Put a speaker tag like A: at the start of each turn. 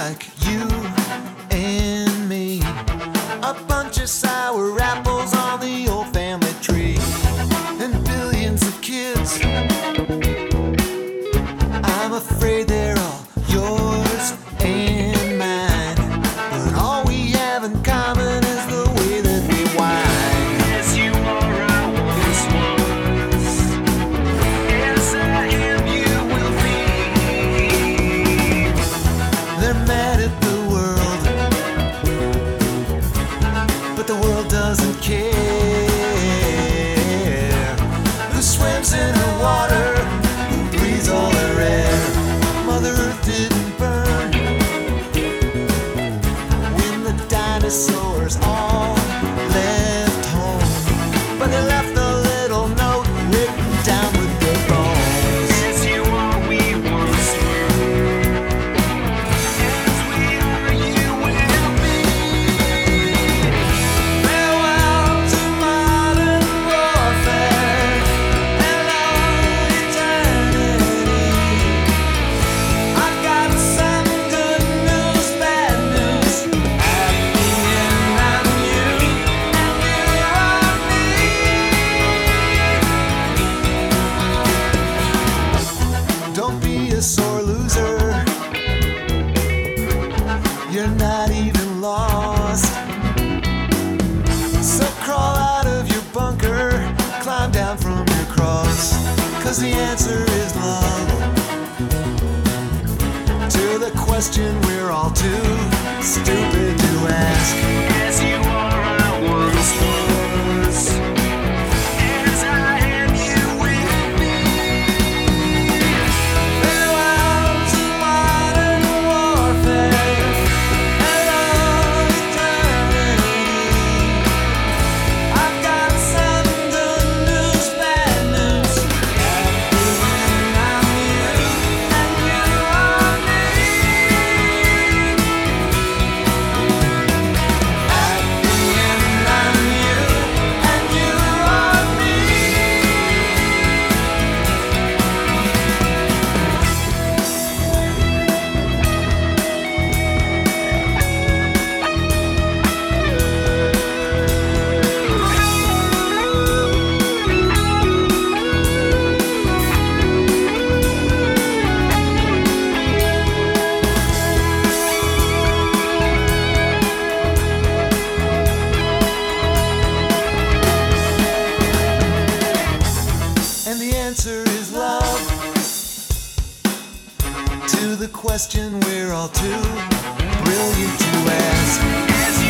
A: like you and me. A bunch of sour apples on the old family tree. And billions of kids, I'm afraid they're all yours and mine. But all we have in common is the way that we whine.
B: Yes, you are, I once was. Yes, I am, you will be.
A: They're mad at the world, but the world doesn't care. Who swims in the water, who breathes all her air. Mother Earth didn't burn when the dinosaurs all left home, but they left a little note written down with their bones.
B: Yes, you are, we once were. As we are, you will be.
A: Farewell to modern warfare. Hello, eternity. I've got some good news, bad news. At the end, I'm you, and you are me. Don't be a sore loser. You're not even lost. So crawl out of your bunker, climb down from your cross, 'cause the answer is love. To the question we're all too stupid to ask.
B: Yes, you are, I once was. As I am, you will be.
A: Farewell to modern warfare. Hello, eternity. I've got some good news, bad news. At the end, I'm you, and you are me. At the end, I'm you, and you are me. And the answer is love. To the question we're all too brilliant to ask.
B: Yes,